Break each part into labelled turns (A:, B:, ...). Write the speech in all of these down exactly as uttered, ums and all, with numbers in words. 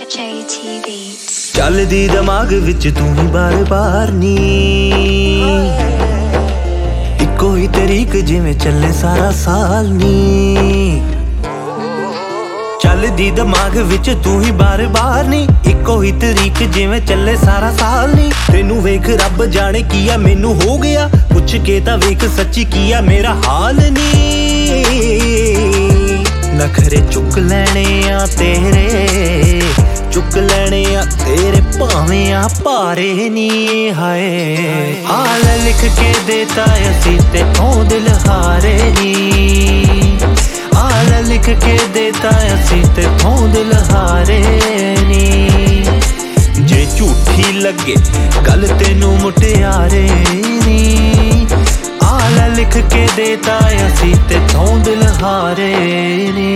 A: J T Beats।
B: ਚੱਲਦੀ ਦਿਮਾਗ ਵਿੱਚ ਤੂੰ ਹੀ ਬਾਰ ਬਾਰ ਨੀ, ਇੱਕੋ ਹੀ ਤਰੀਕ ਜਿਵੇਂ ਚੱਲੇ ਸਾਰਾ ਸਾਲ ਨੀ। ਚੱਲਦੀ ਦਿਮਾਗ ਵਿੱਚ ਤੂੰ ਹੀ ਬਾਰ ਬਾਰ ਨੀ, ਇੱਕੋ ਹੀ ਤਰੀਕ ਜਿਵੇਂ ਚੱਲੇ ਸਾਰਾ ਸਾਲ ਨੀ। ਤੈਨੂੰ ਵੇਖ ਰੱਬ ਜਾਣੇ ਕੀ ਆ ਮੈਨੂੰ ਹੋ ਗਿਆ, ਪੁੱਛ ਕੇ ਤਾਂ ਵੇਖ ਸੱਚੀ ਕੀ ਆ ਮੇਰਾ ਹਾਲ ਨੀ। ਨਖਰੇ ਚੁੱਕ ਲੈਣੇ ਆ ਤੇਰੇ, ਚੁੱਕ ਲੈਣੇ ਆ ਤੇਰੇ ਭਾਵੇਂ ਆ ਭਾਰੇ ਨੀ। ਹਾਏ ਹਾਲ ਲਿਖ ਕੇ ਦੇਤਾ ਅਸੀਂ ਤੇਥੋਂ ਦਿਲ ਹਾਰੇ ਨੀ, ਹਾਲ ਲਿਖ ਕੇ ਦੇਤਾ ਅਸੀਂ ਤੇਥੋਂ ਦਿਲ ਹਾਰੇ ਨੀ। ਜੇ ਝੂਠੀ ਲੱਗੇ ਗੱਲ ਤੈਨੂੰ ਮੁਟਿਆਰੇ ਨੀ, ਹਾਲ ਲਿਖ ਕੇ ਦੇਤਾ ਅਸੀਂ ਤੇਥੋਂ ਦਿਲ ਹਾਰੇ ਨੀ।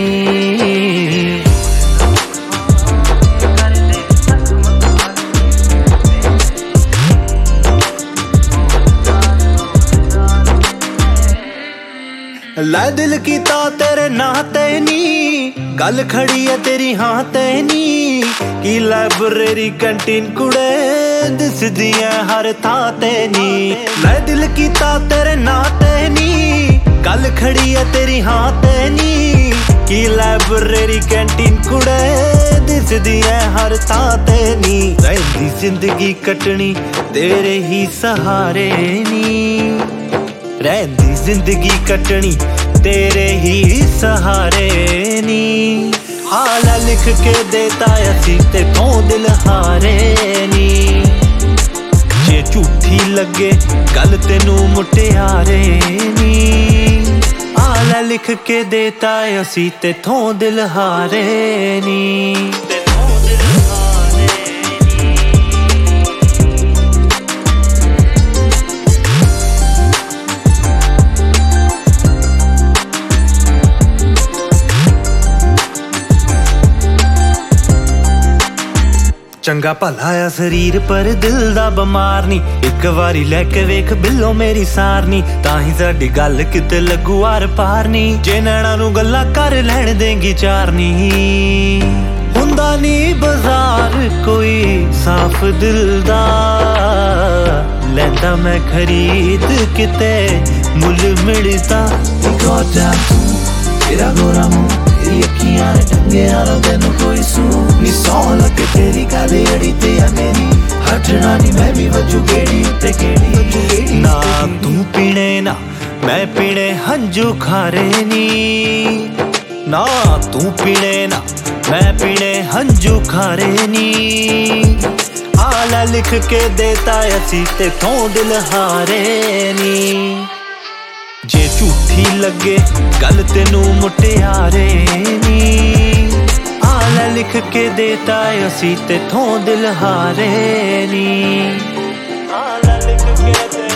B: ਲੈ ਦਿਲ ਕੀਤਾ ਤੇਰੇ ਨਾਂ ਤੇ ਨੀ, ਗੱਲ ਖੜੀ ਐ ਤੇਰੀ ਹਾਂ ਤੇ ਨੀ। ਕੀ ਲਾਇਬ੍ਰੇਰੀ ਕੰਟੀਨ ਕੁੜੇ ਦਿਸਦੀਆਂ ਹਰ ਥਾਂ ਤੇ ਨੀ। ਲੈ ਦਿਲ ਕੀਤਾ ਤੇਰੇ ਨਾਂ ਤੇ ਨੀ, ਗੱਲ ਖੜੀ ਐ ਤੇਰੀ ਹਾਂ ਤੇ ਨੀ। ਕੀ ਲਾਇਬ੍ਰੇਰੀ ਕੰਟੀਨ ਕੁੜੇ ਦਿਸਦੀਆਂ ਹਰ ਥਾਂ ਤੇ ਨੀ। ਰਹਿੰਦੀ ਜ਼ਿੰਦਗੀ ਕੱਟਣੀ ਤੇਰੇ ਹੀ ਸਹਾਰੇ ਨੀ, ਰਹਿੰਦੀ ਜ਼ਿੰਦਗੀ ਕੱਟਣੀ ਤੇਰੇ ਹੀ ਸਹਾਰੇ ਨੀ। ਹਾਲ ਲਿਖ ਕੇ ਦੇਤਾ ਅਸੀਂ ਤੇਥੋਂ ਦਿਲ ਹਾਰੇ ਨੀ। ਜੇ ਝੂਠੀ ਲੱਗੇ ਗੱਲ ਤੈਨੂੰ ਮੁਟਿਆਰੇ ਨੀ, ਹਾਲ ਲਿਖ ਕੇ ਦੇਤਾ ਅਸੀਂ ਤੇਥੋਂ ਦਿਲ ਹਾਰੇ ਨੀ। ਚੰਗਾ ਭਲਾ ਆ ਸਰੀਰ ਪਰ ਦਿਲ ਦਾ ਬਿਮਾਰ ਨੀ, ਇੱਕ ਵਾਰੀ ਲੈ ਕੇ ਵੇਖ ਬਿੱਲੋ ਮੇਰੀ ਸਾਰ ਨੀ। ਤਾਂ ਹੀ ਸਾਡੀ ਗੱਲ ਕਿਤੇ ਲੱਗੂ ਆਰ ਪਾਰ ਨੀ, ਜੇ ਨੈਣਾ ਨੂੰ ਗੱਲਾਂ ਕਰ ਲੈਣ ਦੇਂਗੀ ਚਾਰ ਨੀ। ਹੁੰਦਾ ਨੀ ਬਾਜ਼ਾਰ ਕੋਈ ਸਾਫ਼ ਦਿਲ ਦਾ, ਲੈਂਦਾ ਮੈਂ ਖਰੀਦ ਕਿਤੇ ਮੁੱਲ ਮਿਲਦਾ। ਤੇਰਾ ਗੋਰਾ ਮੂੰਹ ਤੇਰੀ ਅੱਖੀਆਂ ਨੇ ਟੰਗਿਆ ਰੋ ਤੈਨੂੰ ਕੋਈ ਸੂ ਨੀ। ਸੌ ਲੱਗੇ ਤੇਰੀ ਗੱਲ ਅੜੀ ਤੇ ਆ ਮੇਰੀ, ਹਟਣਾ ਨੀ ਮੈਂ ਵੀ ਵਜੂ ਗੇੜੀ ਉੱਤੇ ਗੇੜੀ। ਨਾ ਤੂੰ ਪੀਣੇ ਨਾ ਮੈਂ ਪੀਣੇ ਹੰਝੂ ਖਾਰੇ ਨੀ, ਨਾ ਤੂੰ ਪੀਣੇ ਨਾ ਮੈਂ ਪੀਣੇ ਹੰਝੂ ਖਾਰੇ ਨੀ। ਹਾਲ ਲਿਖ ਕੇ ਦੇਤਾ ਅਸੀਂ ਤੇਥੋਂ ਦਿਲ ਹਾਰੇ ਨੀ। ਜੇ ਝੂਠੀ ਲੱਗੇ ਗੱਲ ਤੈਨੂੰ ਮੁਟਿਆਰੇ ਨੀ, ਹਾਲ ਲਿਖ ਕੇ ਦੇਤਾ ਅਸੀਂ ਤੇਥੋਂ ਦਿਲ ਹਾਰੇ ਨੀ। ਹਾਲ ਲਿਖ ਕੇ